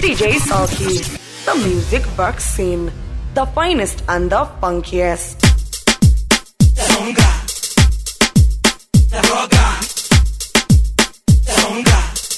DJ Sulky, the music vaccine, the finest and the funkiest. Songa, roga, songa.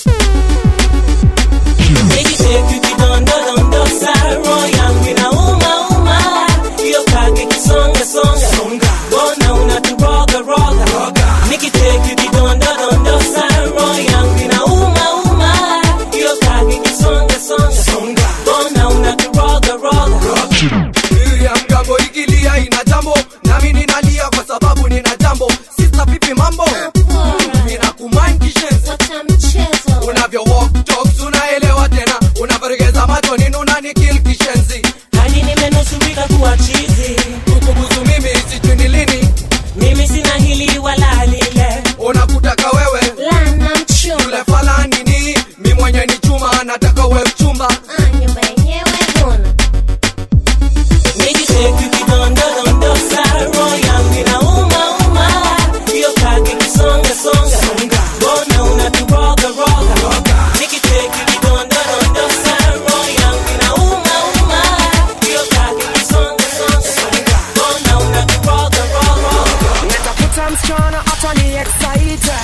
Make it shake, you get under, sorrow, young, we na uma. Yo kage kisonga, songa. Go now, not to roga. Make it shake, you get under, sorrow, young, we na uma. Yo kage kisonga, songa. Go now, not to roga. Mgambo ikilia ina jambo, nami ninalia kwa sababu nina jambo. Sister pipi mambo, mina kumind kishenzi. Unavyo walk talks, unaelewa tena. Unavarigeza macho nini unanikill kishenzi. Hani nimenusurika kuwa chizi. Kukubuzu mimi sijui ni lini. Mimi sina hili wala lile. Unakutaka wewe Lana mchumba. yule fala nini. Mi mwenye ni chuma, nataka wewe mchumba. Nyumba yenyewe huna. Make it shake, you get under, sorrow, young, we na uma. Yo kage kisonga, go now, not to roga. Make it shake, you get under, sorrow, young, we na uma. Yo kage kisonga, go now, not to roga. Natafuta msichana atani excite.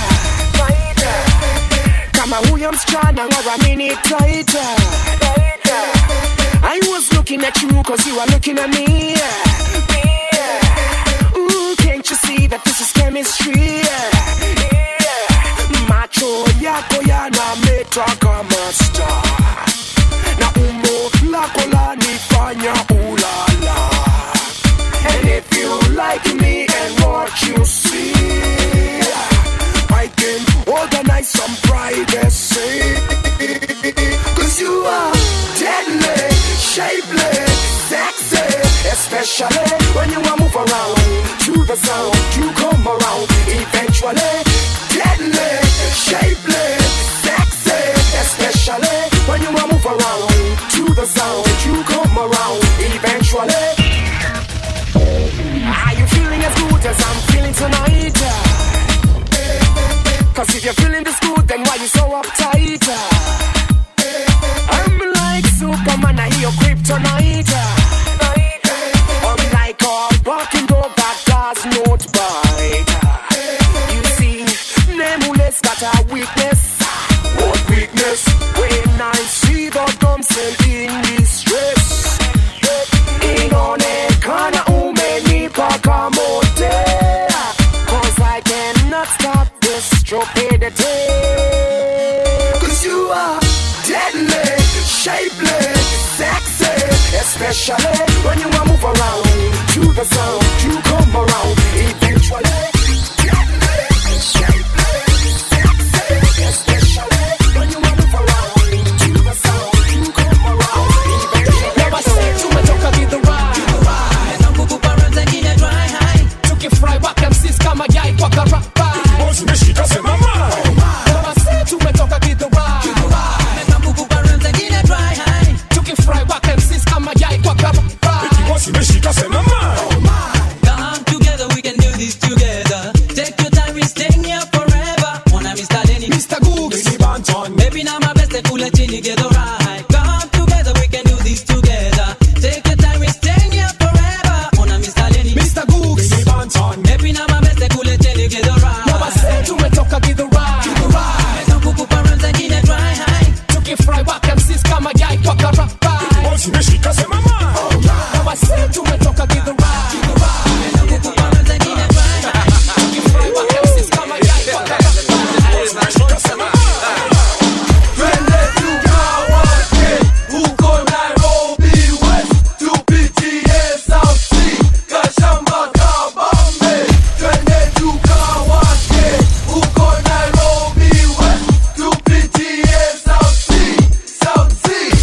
Kama huyo msichana waminitaita. I was looking at you cause you are looking at me. Ooh, can't you see that this is chemistry? Macho yako yanameta kama star. Na umbo lako lanifanya ulala. And if you like me and what you see, I can organize some privacy. Cause you are deadly, shapely, sexy. Especially when you move around to the sound, you come around eventually. Deadly, shapely, sexy. Especially when you move around to the sound, you come around eventually. Are you feeling as good as I'm feeling tonight? Cause if you're feeling this good, then why you so uptight? I'm like Superman, I hear kryptonite. I'm like a walking dog that does not bite. You see, Nameless got a weakness. What weakness? When I see the damsel in distress, inaonekana umenipa kamote. Cause I cannot stop this stupidity. Cause you are deadly, shapely, sexy. Especially when you move around to the sound, you come around eventually. Deadly, shapely, sexy. Especially when you move around to the sound, you come around eventually. Never said you were talking to the ride. Na kukupa zingine dry high. Tukifry waka MCs kama yai kwa karapa. Boss umeshika sema mama. Never said you were talking to the ride. Na kukupa zingine dry high. Tukifry waka MCs kama yai kwa karapa. Boss umeshika sema mama. Come together, we can do this together. Take your time, we staying here forever. Wanna Mr. Denny, Mr. Googs. Baby Banton. baby now my best, pull a chili, get alright. Come together, we can do this together. Take your time, we staying here forever. Wanna Mr. Denny, Mr. Googs. Baby Banton. baby now my best, pull a chili, get alright. Never said you were talking to the ride. Na kukupa zingine dry high. Tukifry waka MCs kama yai kwa karapa. Boss umeshika sema mama. Never said you were talking to the ride. Na kukupa zingine dry high. Tukifry waka MCs kama yai kwa karapa. Umeshika sema mama. Twende tukawake huko Nairobi West, tupitie South Sea, Kashamba Kabambe. Twende tukawake huko Nairobi West, tupitie South Sea, South Sea.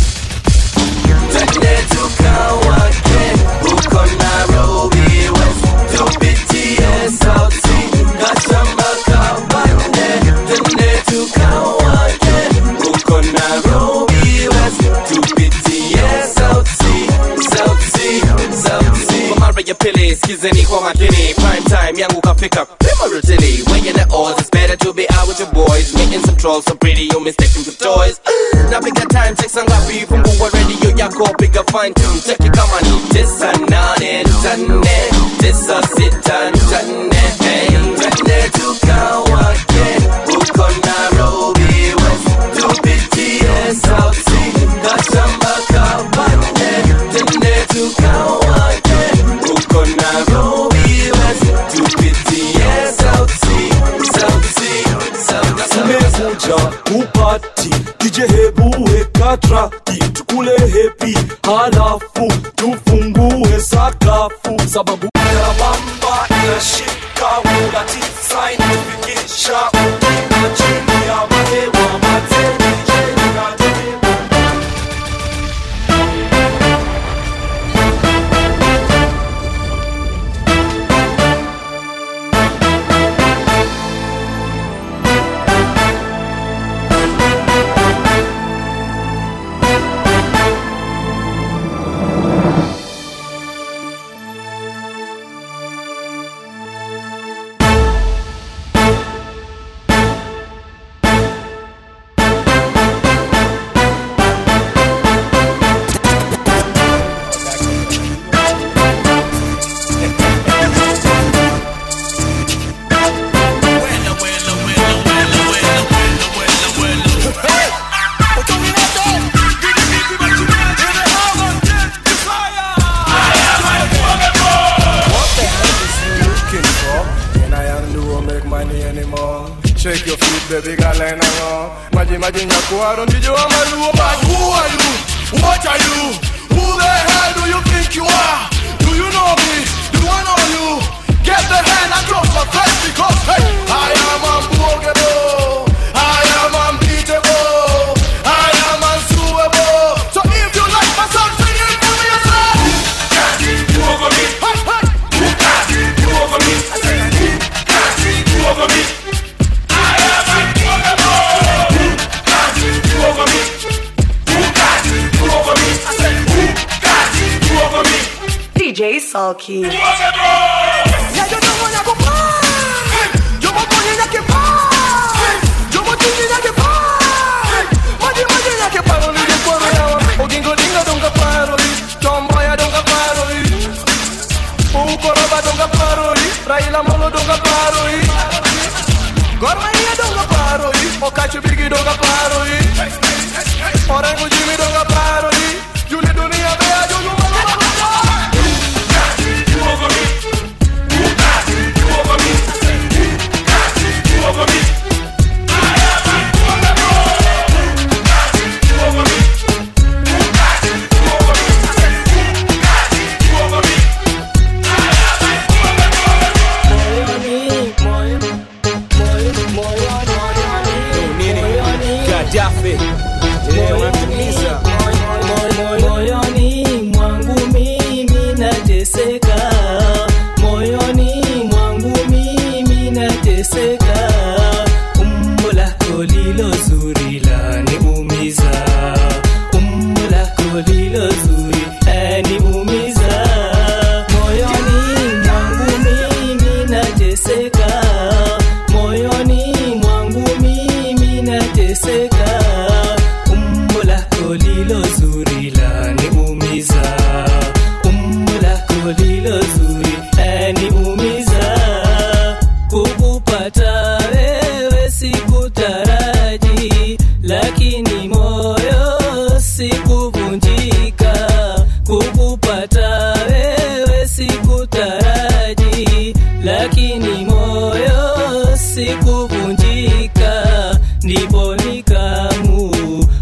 Twende tukawake huko Nairobi West, tupitie South Sea, Kashamba Kabambe. Twende tukawake huko Nairobi West, tupitie South Sea, South Sea, South Sea. Kwa mara ya pili, skizeni kwa makini. Prime time yangu kafika, prima rotili. Weighing the odds, it's better to be out with your boys. Making some control, so pretty you mistake them for toys. Now pick a time, check some ngapi, fungua radio yako, pick a fine tune, check it come on. Tisa nane, tane, tisa sita, tane, hey, tane tukawake, uko Nairobi West, to BTS South Sea, kachamba kabane, tane tukawake, uko Nairobi West, to BTS South Sea, South Sea, South Sea. Tumekuja kupati, DJ hebu weka traki, tukule happy, halafu tufungue sakafu, sababu karabamba inashika muda tisa inatufikisha ukima chini ya mahewa mateni jeni na teni. Shake your feet, baby, girl, and imagine your quarrel. Did you want to know about who are you? What are you? Who the hell do you think you are? Do you know me? Do I know you? Get the hand across my face because hey, I am unbreakable. I am unbeatable. I am unsuable. So if you like my song, sing it for me yourself. Who can't you over me? Hey, hey. Who can't you over me? I said, who can't you over me? DJ Sulky. Moyoni mwangu mimi nateseka, moyoni mwangu mimi nateseka, umbo lako lilo zuri laniumiza, umbo lako lilo zuri laniumiza, moyoni mwangu mimi nateseka, moyoni mwangu mimi nateseka, umbo lako lilo zuri laniumiza, umbo lako lilo zuri laniumiza, kukupata wewe sikutaraji, lakini moyo sikuvunjika, kukupata wewe sikutaraji, lakini moyo sikuvunjika, ndipo nikamu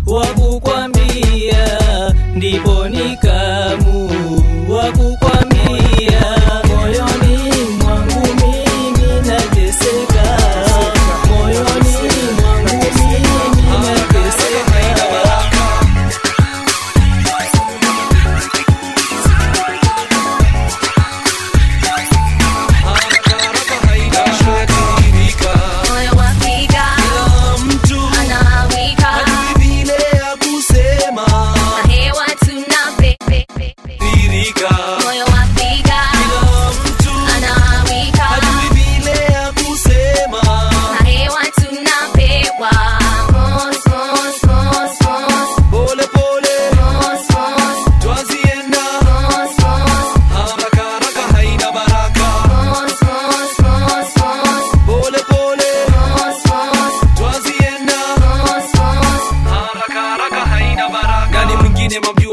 wakukwambia, ndipo nikamu wakukwambia, moyoni mwangu mimi nateseka, moyoni mwangu mimi nateseka.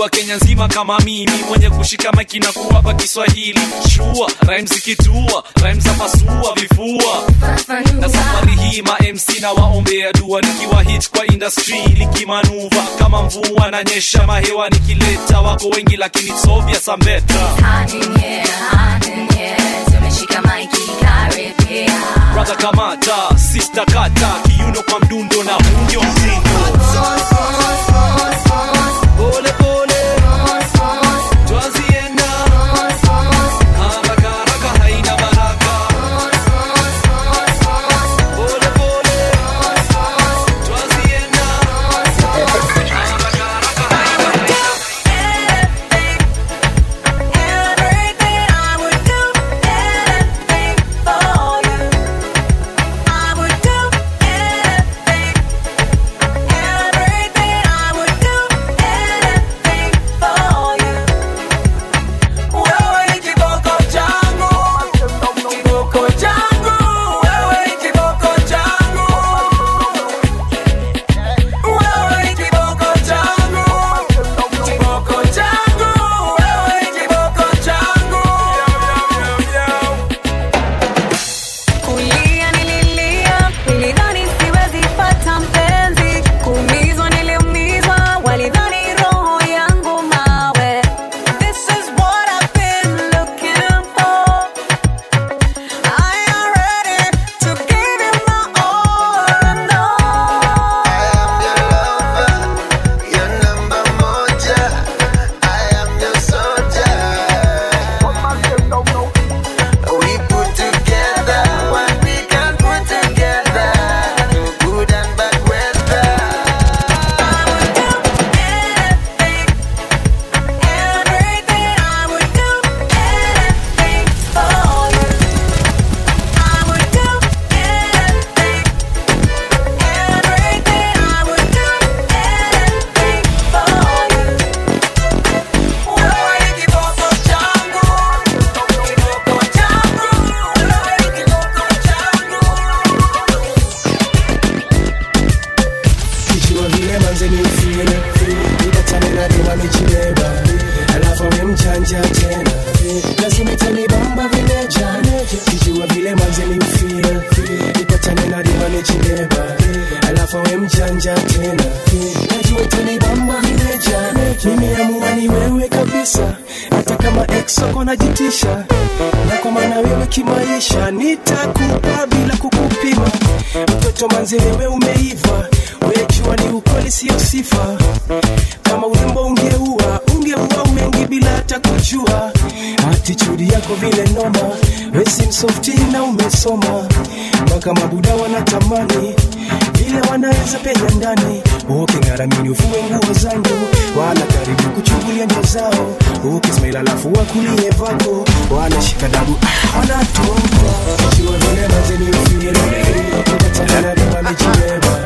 wa Kenya nzima kama mimi, mwenye kushika maiki na kuwapa Kiswahili. Shua, rhymes ikitua, rhymes zapasua vifua. Na safari hii ma MC na waombea dua, nikiwa hit kwa industry likimanuva kama mvua na nyesha mahewa, nikileta wako wengi lakini sovya sambeta. Tumeshika maiki karibia. Brother kamata, sister kata, kiuno kwa mdundo na hunyo mzindo. Pole pole, twazienda, haraka haraka haina baraka. Pole pole, twazienda, haraka haraka haina baraka. Everything I would do, anything for you. I would do anything. Everything I would do, anything for you. Wewe ni kiboko changu, kiboko changu. Wewe ni kiboko changu, wewe ni kiboko changu, kiboko changu. Wewe ni kiboko changu. Kulia nililia, nilidhani siwezi pata mpenzi. Kuumizwa niliumizwa, walidhani roho yangu mawe. This is what I've been looking for. I am ready to give you my all and all. I am your lover, your number moja. I am your soldier. We put together what we can put together, good and bad weather. Everything I would do, anything for you. I would do anything. Everything I would do, anything for you. Wewe ni kiboko changu, kiboko changu. Wewe ni kiboko changu. Kichwa vile manze ni ufile, nitatane na dema michileba, alafu we mchanja tena, lazima itanibamba vile jana. Kichwa vile manze ni ufile, nitatane na dema michileba, alafu we mchanja tena, najua itanibamba vile jana. Nimeamua ni wewe kabisa, hata kama ex wako najitisha, na kwa maana wewe kimaisha nitakupa bila kukupima. Mtoto manze wewe umeiva, wejua ni ukweli sio sifa. Kama urembo ungeua mengi bila hata kujua. Attitude yako vile noma, wewe si msofti na umesoma, mpaka mabuda wanatamani vile wanaweza penya ndani. Uking'aramini ufue nguo zangu, wana karibu kuchungulia ndio zao. Ukismaila alafu wakulie vako, wanashika dabu wanatoka. Kichwa vile manze ni ufile, utatana dema michileba.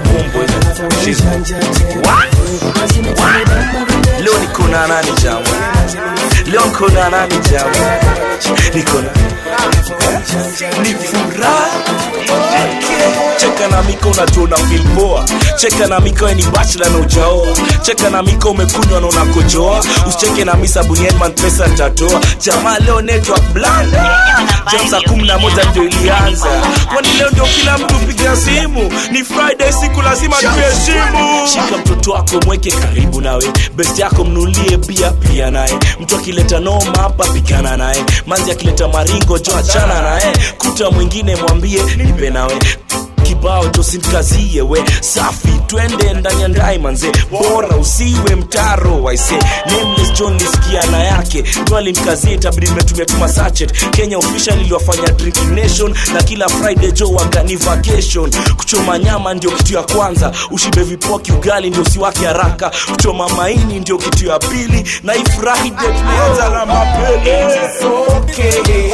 Leo niko na nani jamu? Leo niko na nani jamu? Niko na ni furaha. Cheka na miko unajua feel poa. Cheka na miko ni bachelor na ujaoa. Cheka na miko umekunywa na unakojoa. Usicheke na misa Bunyenman pesa nitatoa. Jamaa leo network blind. James 11 ndio ilianza. Kwani leo ndio kila mtu piga simu. Ni Friday siku lazima tuheshimu. Shika mtoto wako mweke karibu nawe. Best yako mnulie pia naye. Mtu akileta noma hapa pigana naye. Manzi akileta maringo jo achana naye. Kuta mwingine mwambie nipe nawe. Kibao tosimkazie we safi twende ndani ya ndai manze, bora usiwe mtaro waise. Nameless John nisikia na yake twali mkazie itabidi nimetumia tuma sachet. Kenya official iliwafanya drinking nation, na kila Friday jo wagani vacation. Kuchoma nyama ndio kitu ya kwanza, ushibe vipoki ugali ndio siwake haraka. Kuchoma maini ndio kitu ya pili, na ifurahi ndio tumeanza na mapele. It's okay.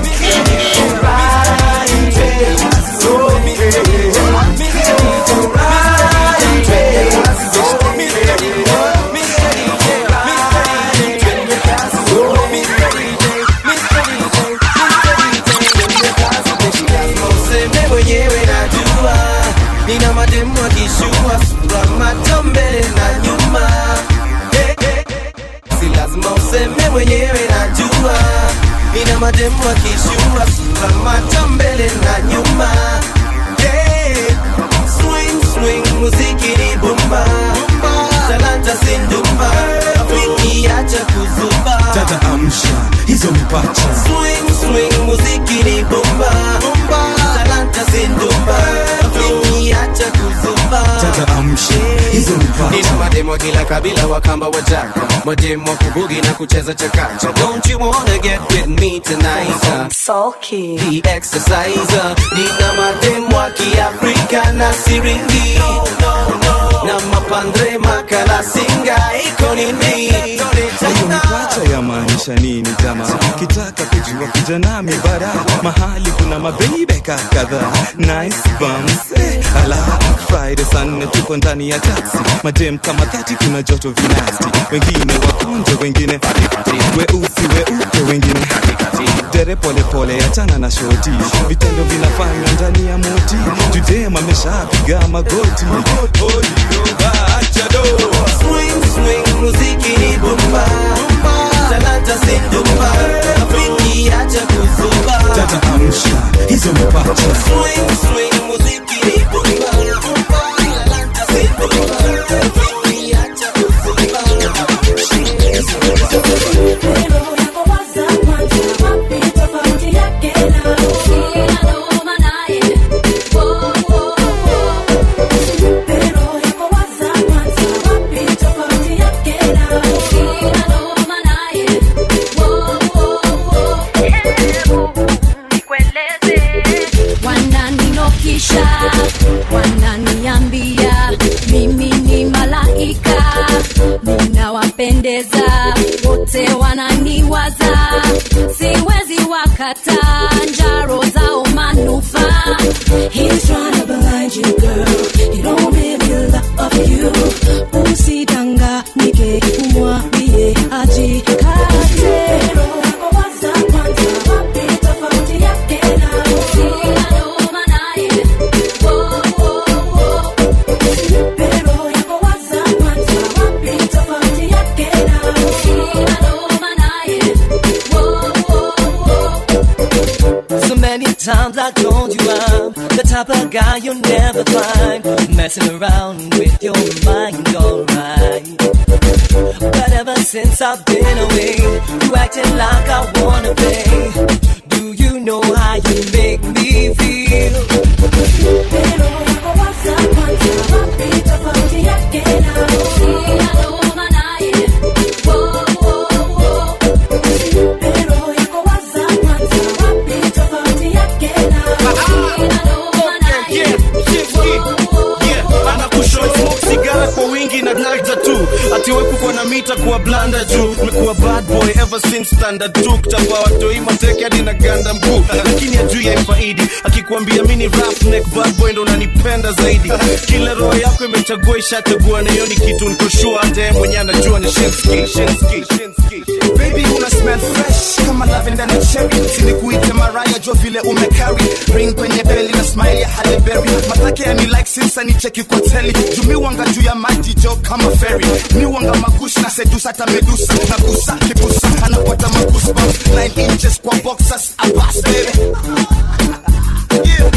Nina mademu akishua sura macho mbele na nyuma. lazima useme mwenyewe najua. Ina mademu akishua sura macho mbele na nyuma. Yeah. Swing swing muziki ni bomba, talanta sindumba, Afriki acha kuzuba. Dada amsha hizo mipacha. Swing swing muziki ni bomba, talanta sindumba, Afriki acha kuzuba. Dada amsha hizo mipacha. Nina mademu wa kila kabila wakamba wajaka, mademu wa kubugi na kucheza chakacha. Don't you wanna get with me tonight? Sulky The exerciser. Nina mademu wa Kiafrika na siringi, na mapandre makala singa iko nini. Hiyo mipacha ya maanisha nini jamaa? Kitaka kujua kuja nami bara, mahali kuna mabebe kadhaa. Nice bums ala Friday sana tuko ndani ya taxi. Madem kama 30 kuna joto vinasti. Wengine wakonje, wengine weusi weupe, wengine dere pole pole achana na shoti. Vitendo vinafanywa ndani ya moti. Judema ameshapiga magoti. Swing swing muziki ni bomba, talanta sindumba, Afriki acha kuzuba. Dada amsha hizo mipacha. Swing swing muziki ni bomba, talanta sindumba, Afriki acha kuzuba. Wananiokisha, wananiambia mimi ni malaika, ninawapendeza wote, wananiwaza siwezi wakata njaro zao manufaa. He's trying to blind you girl, he don't really love you. Usidanganyike, umwambie ajikate. So many times I told you I'm the type of guy you'll never find messing around with your mind, alright. But ever since I've been away, you acting like I wanna play. Do you know how you make me feel? Atiwe kukua na mita kuwa blanda juu. Mekuwa bad boy ever since standard 2. Kutapa watoi mateke hadi na ganda mkuu. Lakini ajui ya ifaidi, akikuambia mini roughneck bad boy ndo nanipenda zaidi. Kila roho yako imechagua ishachagua, na hiyo ni kitu niko sure hata yeye mwenye anajua ni Shinsky. Baby una smell fresh kama lavender na cherry. Sinikuite Mariah jo vile umecarry ring kwenye belly na smile ya Halle Berry. Matake ya ni like since ni cheki kwa telly. Jumi wanga juu ya maji jo kama ferry. Ni wanga magush na sedusa ta medusa. Nagusa kibusa anapata magush bumps 9 inches kwa boxers a bass baby. Yeah.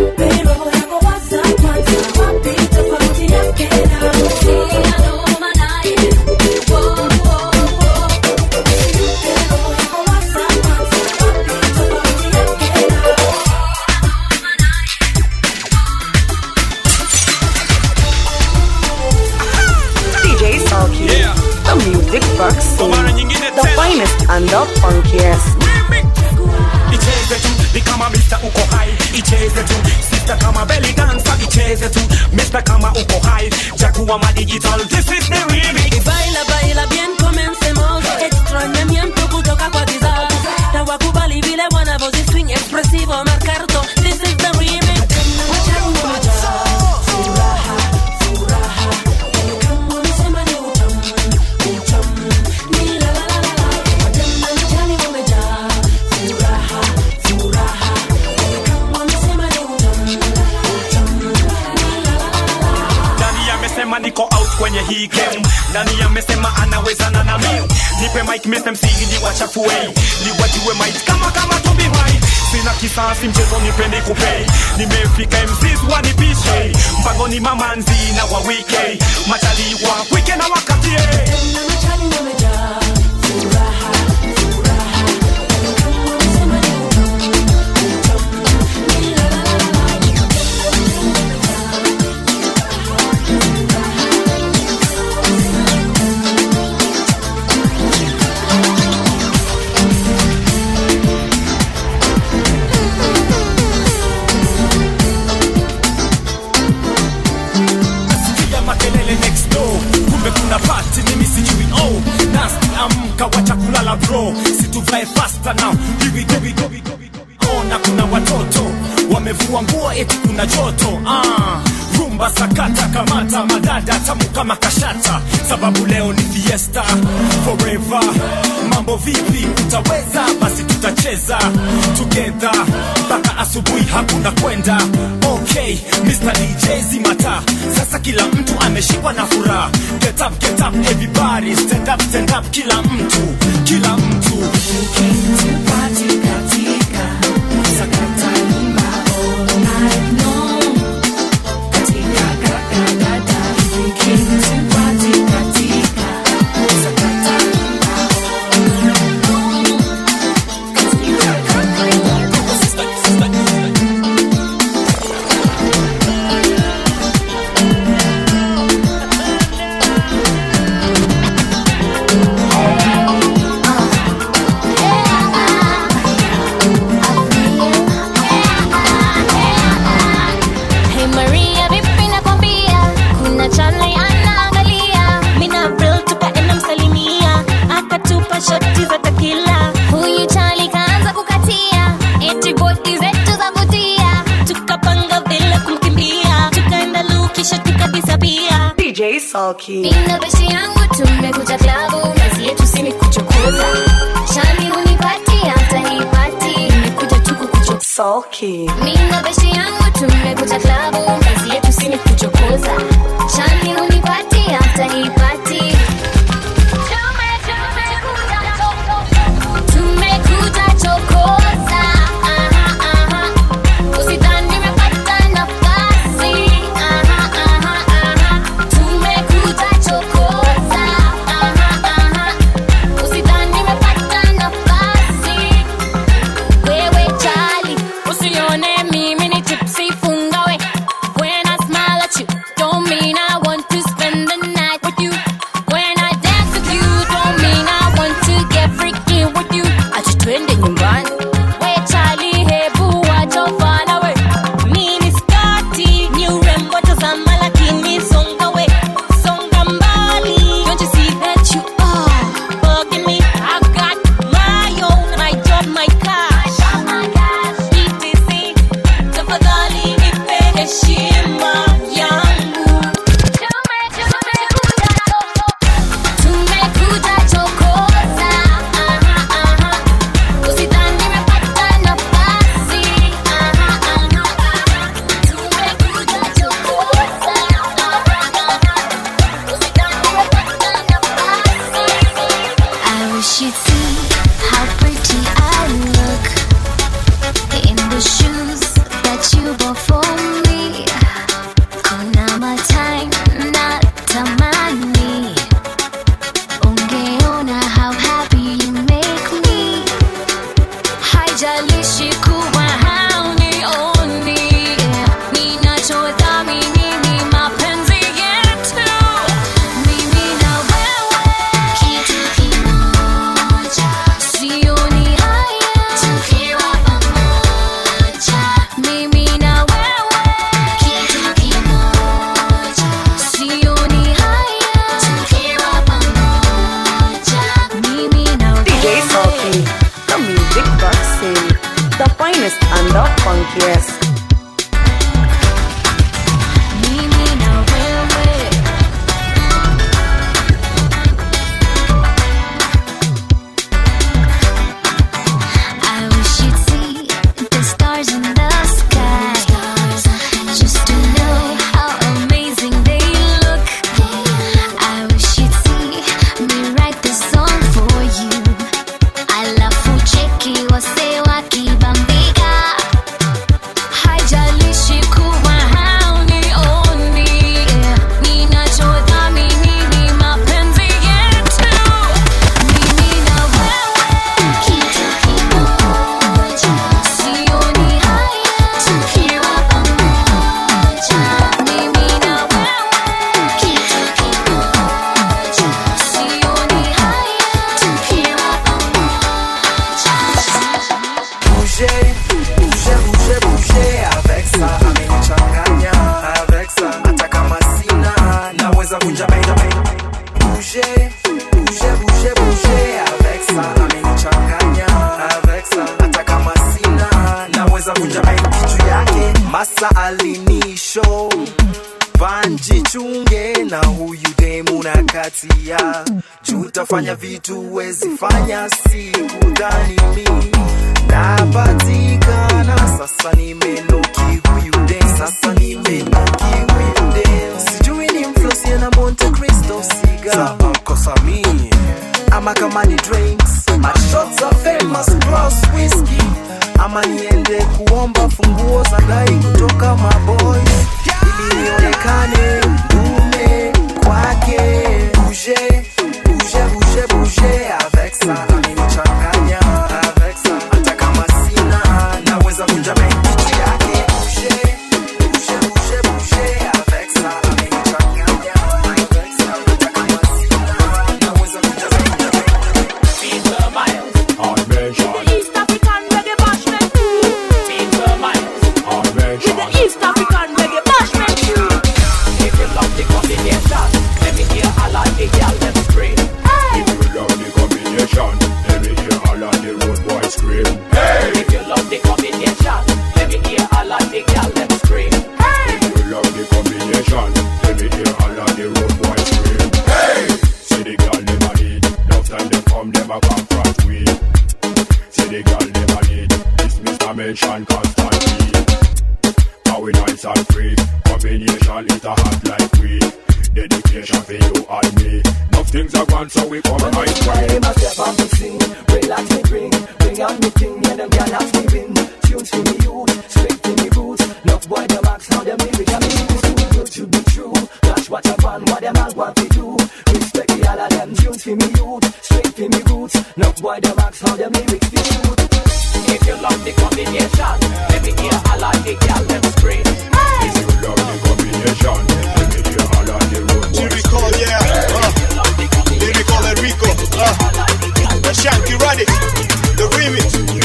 The music box scene, the finest and the funkiest. Icheze tu, ni kama Mr. uko high. Icheze tu, sister kama belly dancer. Icheze tu, Mr. kama uko high. Jaguar ma digital, this is the remix. Baila, baila bien, comencemos. Extrañamiento kutoka kwa kizazi. Na wakubali vile wanavozi swing expresivo marcarto. This is the remix. Niko out kwenye hii game. Nani amesema anawezana na mimi? Nipe mic Mr. MC ni wachafue, ni wajue mic kama Toby White. Sina kisasi mchezo nipende kupay, nimefika MCs wanipishe, mpango ni mamanzi na wa wike, machali wa wike na wakatie. Na machali wamejaa furaha, furaha. Next door, kumbe kuna party mimi sijui. Oh, nasty amka wacha kulala bro, situvae faster now. Here we go. Ona kuna watoto wamevua nguo eti kuna joto. Rumba sakata kamata madada tamu kama kashata, sababu leo ni fiesta forever. Mambo vipi utaweza? Basi tutacheza together mpaka asubuhi hakuna kwenda. Okay, Mr. DJ zimata, sasa kila mtu ameshikwa na furaha. Get up everybody, stand up kila mtu. You came to party katika sakata rumba all night long. Katika kakadada, you came to party katika sakata rumba all night long. Katika kakadada. Shoti za tequila, huyu Charlie kaanza kukatia, eti boti zetu za vutia, tukapanga bila kumkimbia, tukaenda Lukisha tukadisapia. DJ Sulky, nina beshi yangu tumekuja klabu, kazi yetu sini kuchokoza. Charlie hunipati hata hii party, nimekuja tuku kuchokoza. Sulky, nina beshi yangu tumekuja klabu, kazi yetu sini kuchokoza. Charlie hunipati hata hii party. Alexa alinisho Banji chunge na huyu demu na katia Jutafanya vitu wezi fanya siku dhani mi Napatikana sasa nimenoki huyu demu Sasa nimenoki huyu demu Sijui ni mflosie na Monte Cristo cigar Zakosa mi ama kama ni drinks My shots are famous plus whiskey Ama niende kuomba funguo za gari kutoka maboys Ili nionekane dume kwake Bouger, bouger, bouger, bouger Avec ça, amenichanganya Avec ça, hata kama sina Naweza kunja mengi yake Bouger, bouger, bouger, bouger Avec ça, amenichanganya Avec ça, hata kama sina Naweza kunja mengi East African reggae bashment crew. East African reggae bashment crew. If you love the combination, let me hear all of the girls them scream. If you love the combination, let me hear all of the road boys scream. If you love the combination, let me hear all of the girls them scream. If you love the combination, let me hear all of the road boys scream. See the girl never need, enough time they come never confront we. See the girl never need, this Mr. Mention constantly. How we nice and free, combination it a hot like we. Dedication for you and me. Enough things are gone so we come right way. I step on the scene, relax me bring out me thing, yeah them girl ask me win. Tunes for me youth, straight to me roots. Enough boy them ask how them lyrics and me too good to be true. That's what I want, what them all want to do. Respect the all of them tunes for me youth, straight to me roots. Enough boy them ask how them lyrics be true. If you love the combination, let me hear all of the girls them scream. If you love the combination, let me hear all of the road boys Lyrical, yeah. Lyrical Enrico. The Shanky Radic. The remix.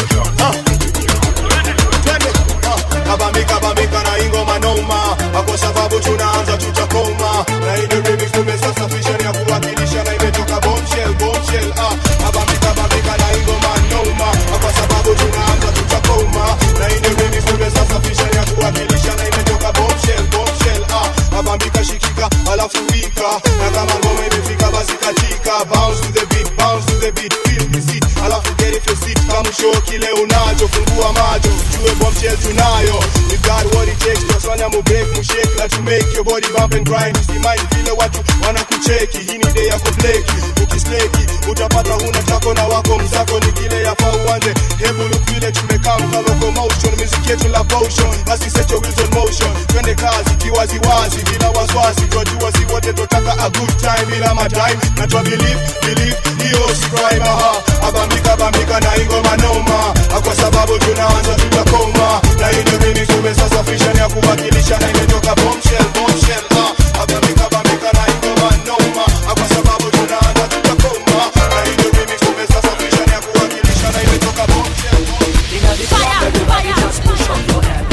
Abamika na ingoma noma. Kwa sababu tunaanza tutakoma. Na hii ni remix tumesasafisha ya kuwakilisha na imetoka bombshell. Abamika na ingoma noma. Kwa sababu tunaanza tutakoma. Na hii ni remix tumesasafisha ya kuwakilisha na imetoka bombshell. Abamika shikika alafu wika. Na kama ngoma imefika basi katika. Bounce to the beat, feel the seat. Alafu get it your seat. Kama show kile unacho, fungua macho. Jue bombshell tunayo. You got what it takes, just wanna move break, move shake. Let you make your body bump and grind. Usimai vile watu wanakucheki. Hii ni day yako bleki. Ukisleki, utapata huna chako na wako mzako ni kile yafaa uanze. Hebu look vile tumekaa mka locomotion. Music yetu la potion, basi set your wheels on motion. Twende kazi kiwaziwazi bila waswasi. Twajua si wote tutaka a good time bila madime. Na twa believe, hiyo si crime. Abamika na ingoma noma. Kwa sababu tunaanza tutakoma. Na hii ndio remix tumesasafisha ya kuwakilisha na imetoka bombshell. Abamika na ingoma noma. Kwa sababu tunaanza tutakoma. Na hii ndio remix tumesasafisha ya kuwakilisha na imetoka bombshell. Everybody just push up your hand.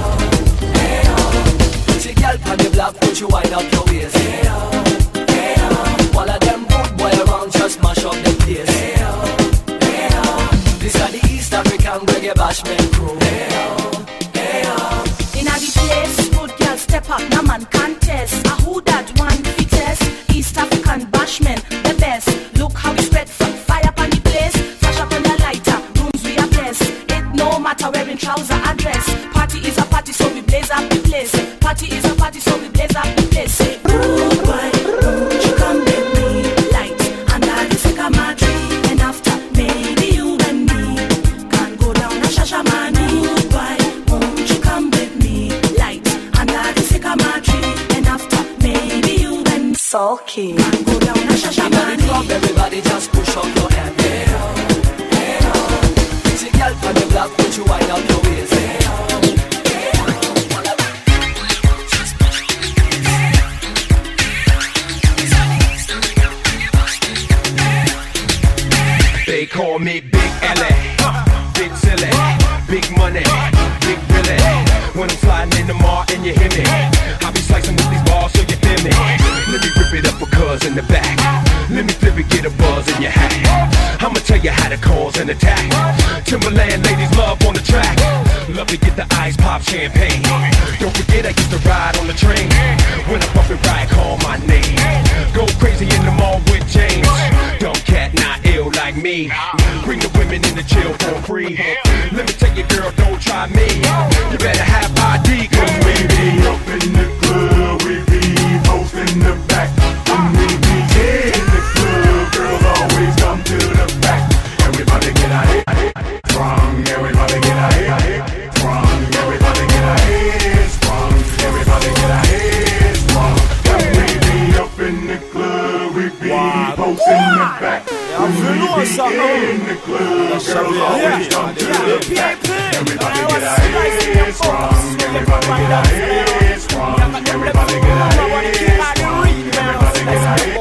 See girl on the block, put you wind up your waist. All of them good boy around just mash up the place. This is the East African reggae bashment crew. In a the place, good girl step up, no man contest. Who that one fittest? East African bashment, the best. Look how we spread fire up on the place. Flash up on the lighter, rooms we are blessed. It no matter wearing trouser or dress. Party is a party, so we blaze up the place. Party is a party, so we blaze up the place. Say, ooh, why don't you come with me? Light under the sycamore tree, and after maybe you and me can go down a Shashamani. Why won't you come with me? Light under the sycamore tree, and after maybe you and me Sulky can go down a Shashamani. Everybody just push up your hand. See girl on the block, put you wind up your waist. They call me Big L.A., Big Silly, Big Money, Big Billy. When I'm sliding in the mall and you hear me, I be slicing with these balls so you feel me. Let me rip it up for cuz in the back. Let me flip it, get a buzz in your hat. I'ma tell you how to cause an attack. Timberland ladies love on the track. Love to get the ice pop champagne. Don't forget I used to ride on the train. When I bump it right, call my name. Go crazy in the mall with James. Dumb cat, not ill like me. Bring the women in the chill for free. Let me tell you, girl, don't try me. You better have ID, cause we be up in the club. We be posting the back. When we be in the club, girls always come to the back. Everybody get out here. Strong, everybody get out here. Strong, everybody get out here. Strong, everybody get out here. Strong. When we be up in the club, we be posting the back. When we be in the club, girls always come to the back. Everybody get out here. Strong, everybody get out here. Strong, everybody get out here. Everybody get out here.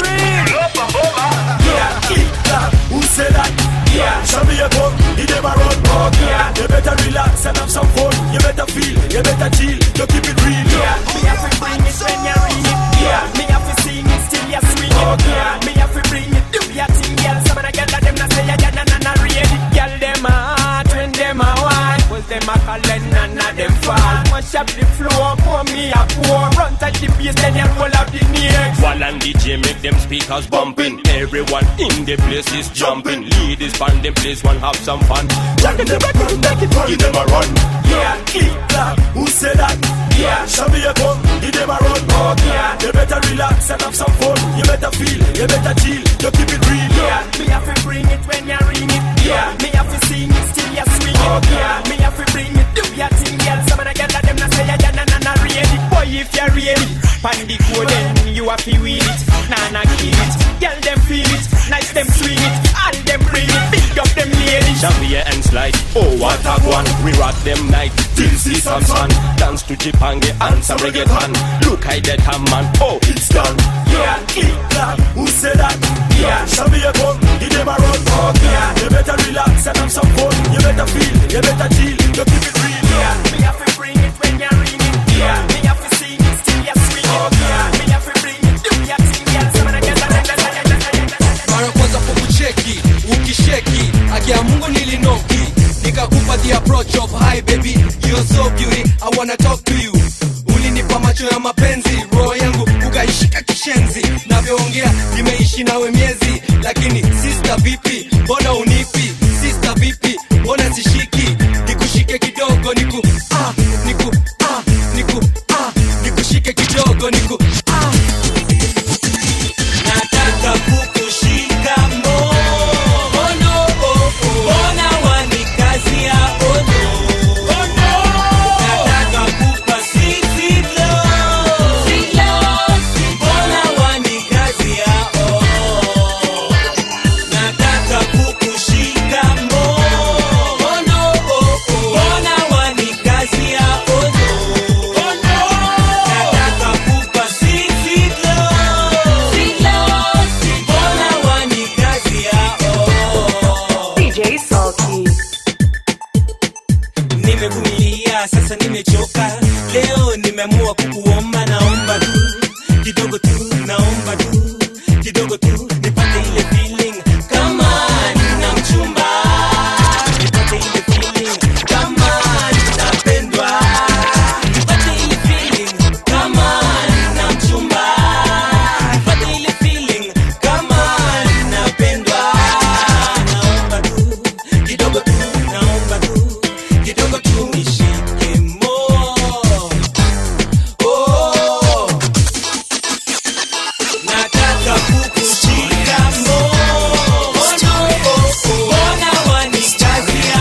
Who said that? Yeah, show me a gun, you never run. Yeah, you better relax and have some fun. You better feel, you better chill, you keep it real. Yeah, me have to bring it when you read it. Yeah, me have to sing it till you swing it. Yeah, me have to bring it, do your thing, girl. Some of the girls them not say ya na read it. Girl them a hot when them a wine. Was them a calling none of them fall. Mash up the floor, pour me a pour. Run touch the bass, then you roll out the neck. While and DJ make them speakers bumping. Everyone in the place is jumping. Ladies band them place one have some fun. Jack in the record, make it run. You never run. Yeah, click clap. Who said that? Yeah, show me a gun. You never run. Yeah, you better relax and have some fun. You better feel, you better chill, you keep it real. Yeah, me have to bring it when you ring it. Yeah, me have to sing it till you swing it. Yeah, me have to bring it, do your thing, girl. Some of the girls them not say ya na read it. Boy, if you read it, pan the code then you have to win it. Nah, kill it. Girl them feel it, nice them swing it, all them bring it, big up them ladies. Xavier and Slide, oh what a one. We rock them night till see some sun. Dance to Jipange and some reggaeton. Look I that ham man, oh it's done. Yeah, click clap, who said that? Yeah, show me a gun, you never run. Yeah, you better relax and have some fun. You better feel, you better chill, you keep it real. Yeah, me have to bring it when you ring it. Yeah, me have to sing it till you swing it. Yeah, me have to bring it, do your thing, girl. Some of the girls mara kwanza kukucheki, ukisheki, akia Mungu nilinoki. Nikakupa the approach of hi baby, you're so beauty, I wanna talk to you. Ulinipa macho ya mapenzi, roho yangu ukaishika kishenzi. Navyoongea nimeishi nawe miezi, lakini sister vipi, mbona unipi? Sister vipi, mbona sishiki? Nikushike kidogo, nikushike kidogo, nataka kukushika mono, mbona wanikazia ono. Nataka kupa sweet love, mbona wanikazia nataka kukushika mono, mbona wanikazia ono. Nataka kupa sweet love, mbona wanikazia DJ Salty. Nimevumilia sasa nimechoka. Leo nimeamua kukuomba, naomba tu kidogo tu, naomba tu kidogo tu, nipate ile feeling kama nina mchumba, nipate ile feeling kama ninapendwa, nipate ile feeling kama nina mchumba, nipate ile feeling kama ninapendwa. Naomba tu kidogo tu, naomba tu kidogo tu, nishike nataka kukushika mbona wanikazia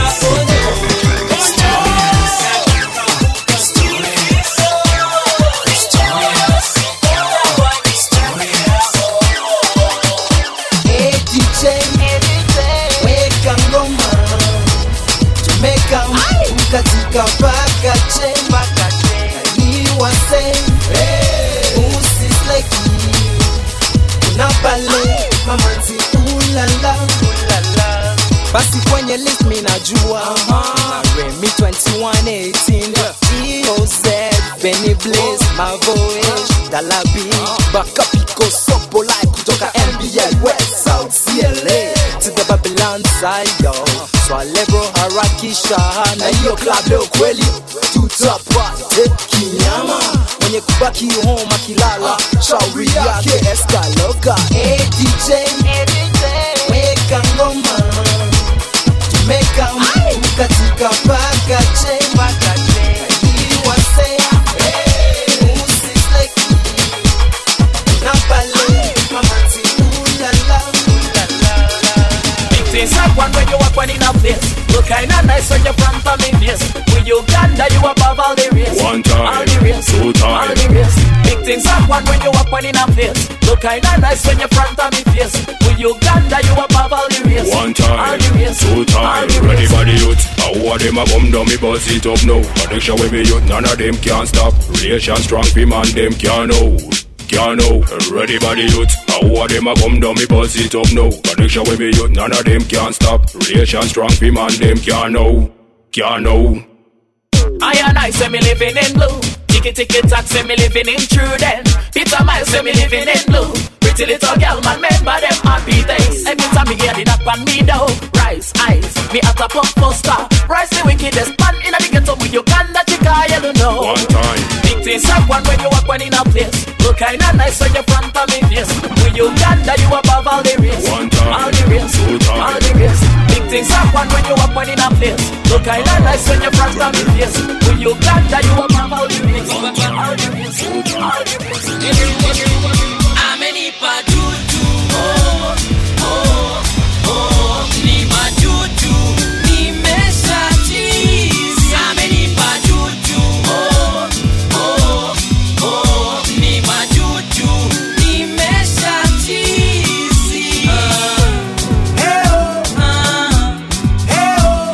Hey DJ, weka ngoma, tumeka mkatika paka chemba iwase usisleki unapale mamanzi ulala. Basi kwenye list minajua na Remy 2118 EOZ, Benny Blaze, Mavoish, Dalabi, Bakapiko, Sopo Live kutoka NBA West South CLA to the Babylon side yo. Swale bro harakisha na hiyo club leo kweli tutapate kinyama. Mwenye kubaki home akilala shauri yake Escaloga. Hey DJ, weka ngoma tumeka mtu katika paka chemba iwasea usisleki na pale mamanzi ulala. Things happen when you walk when in a place. Look kinda nice when you're from families. With Uganda, you above all the race. One time, all the race, two time, all the race. Big things happen when you walk when in a place. Look kinda nice when you're from families. With Uganda, you above all the race. one time, all the race, two time. Ready for the youth. How are them a bum down me bust it up now. Addiction with me youth, none of them can stop. Relation strong, fi man them can know. Can't know, ready by the youth. How are them a come down, me buzz it up now. Connection with me youth, none of them can stop. Relation strong, fi man them can't know. Can't know. I and I say me living in blue. Ticky tack say me living in true then. Peter Miles say me living in blue. Pretty little girl man, remember them happy days. Every time me hear the knock on me down. Rise, eyes, me at a pop poster. Rise the wickedest man in the ghetto with Uganda, chica, you don't know. One time. Big things happen when you walk when in a place. Look kinda nice when you're front of me face. With Uganda, you above all the race. One time, all the race, two time, all the race. Big things happen when you walk when in a place. Look kinda nice when you're front of me face. With Uganda, you above all the race. All the race, all the race. Amenipa juju, oh, oh, oh, ni majuju, nimesha cheese. Amenipa juju, oh, oh, oh, ni majuju, nimesha cheese. Hey oh, hey oh,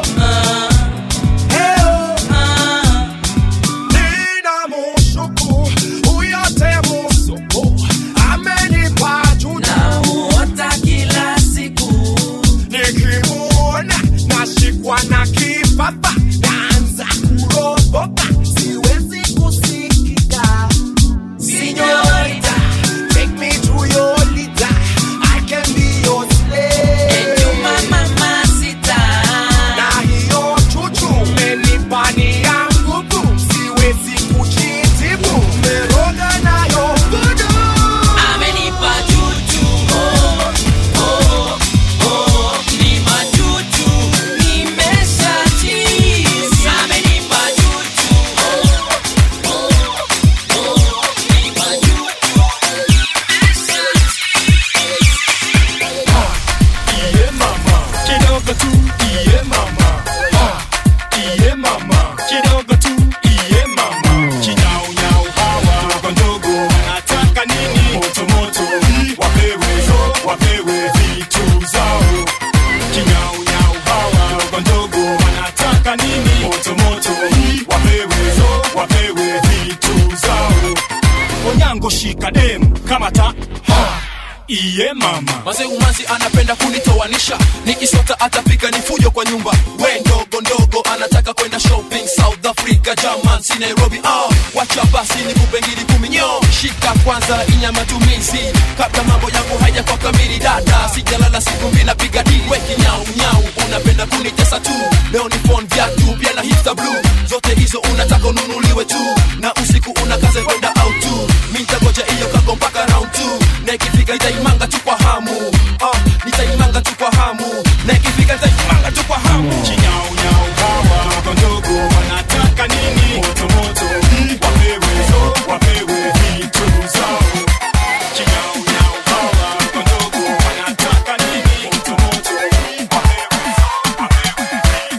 hey oh, Nina mushuku, uyote musuku, amenipa juju. Namuota kila siku, nikimuona nashikwa na kipapa, naanza kuropoka, siwezi kusikika. Señorita, take me to your leader, I can be your slave. and you my mamacita. Na hiyo chuchu umenipa ni yangu tu, siwezi kujitibu, meroga nayo voodoo. Amenipa juju, oh, oh, oh, ni majuju, nimesha cheese. Amenipa juju, oh, oh, oh, ni majuju, nimesha Iye mama, kidogo tu, iye mama. Iye mama, kidogo tu, iye mama. Kinyau nyau hawa, ndogo ndogo, nataka nini? Moto moto, wapewe vitu zao. Kinyau nyau hawa, ndogo ndogo, wanataka nini? Moto moto, wapewe vitu zao. Onyango shika dem, kamata, iye mama. Mazee umanzi anapenda kunitoanisha, nikisota atapika ni fujo kwa nyumba. We ndogo ndogo anataka kwenda shopping South Africa, German, si Nairobi. Wacha basi nikupe ngiri 10 nyo. Shika kwanza inya matumizi, kabla mambo yangu haja kwa kamili dada. Sijalala siku mbili napiga di. We kinyau nyau unapenda kunitesa tu. Leo ni phone viatu pia na hipster blue. Zote hizo unataka ununuliwe tu, na usiku unakaza kwenda out tu. Mimi nitagoja hiyo kako mpaka round 2. Na ikifika nitaimanga tu kwa hamu. Nitaimanga tu kwa hamu. Na ikifika nitaimanga tu kwa hamu. Kinyau nyau hawa, ndogo ndogo, wanataka nini? Moto moto, wapewe vitu zao. Kinyau nyau hawa, ndogo ndogo, wanataka nini? Moto moto, wapewe vitu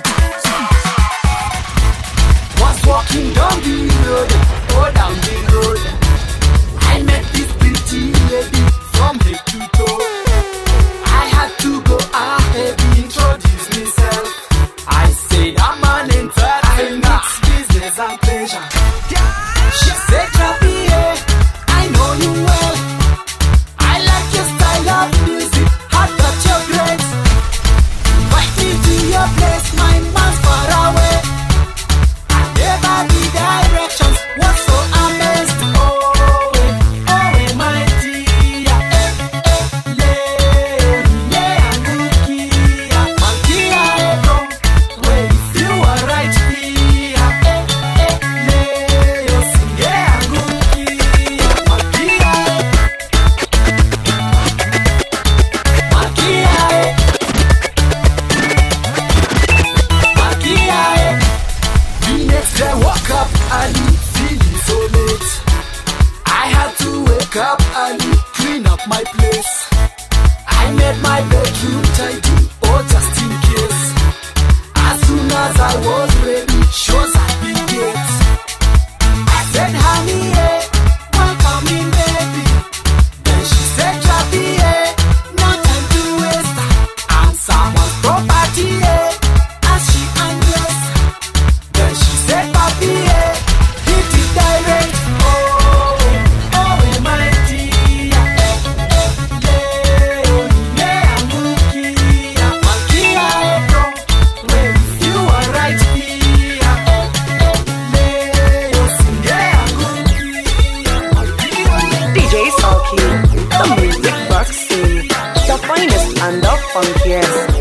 finest and the funkiest.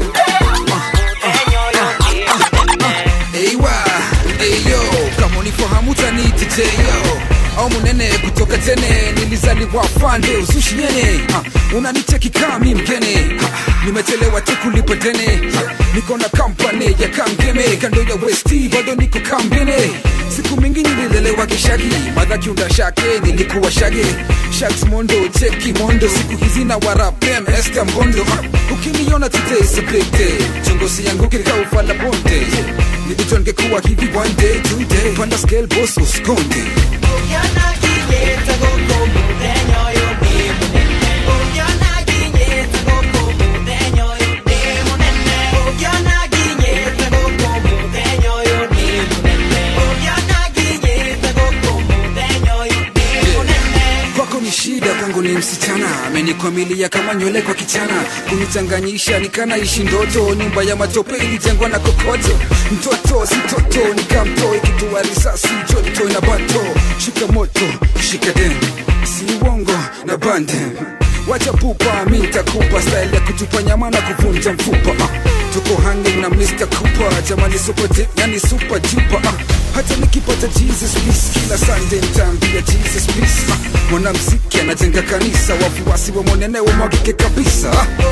Ewa, eyo, kama unifahamu taniti jeyo au munene kutoka tene, nilizaliwa fande uzushi nene. Unanicheki kami mgene, nimetelewa tu kulipa dene. Niko na kampane ya kamgeme, kando ya westi bado niko kambene. Siku mingi nililelewa kishagi, madha kiunda shake nilikuwa shage. Shags mondo, cheki mondo, siku hizi na warapem esta mbondo. Ukiniona today is a big day, chongosi yangu kirika ufala bonde. Nilitonge kuwa hivi one day, today panda scale boss uskonde. Kwako ni shida, kwangu ni msichana. Amenikwamilia kama nywele kwa kichana, kunichanganyisha nikanaishi ndoto. Nyumba ya matope ilijengwa na kokoto. Mtoto si toto, nikamtoa ikitua risasi joto na bato. Shika moto, shika dem, si uongo na bande. Wacha pupa, mi nitakupa style ya kutupa nyama na kuvunja mfupa. Tuko hanging na Mr. Cooper, jamani super dip, yani super duper. Hata nikipata Jesus peace, kila Sunday nitaambia Jesus peace. Mwanamuziki anajenga kanisa, wafuasi wa monene wamwagike kabisa.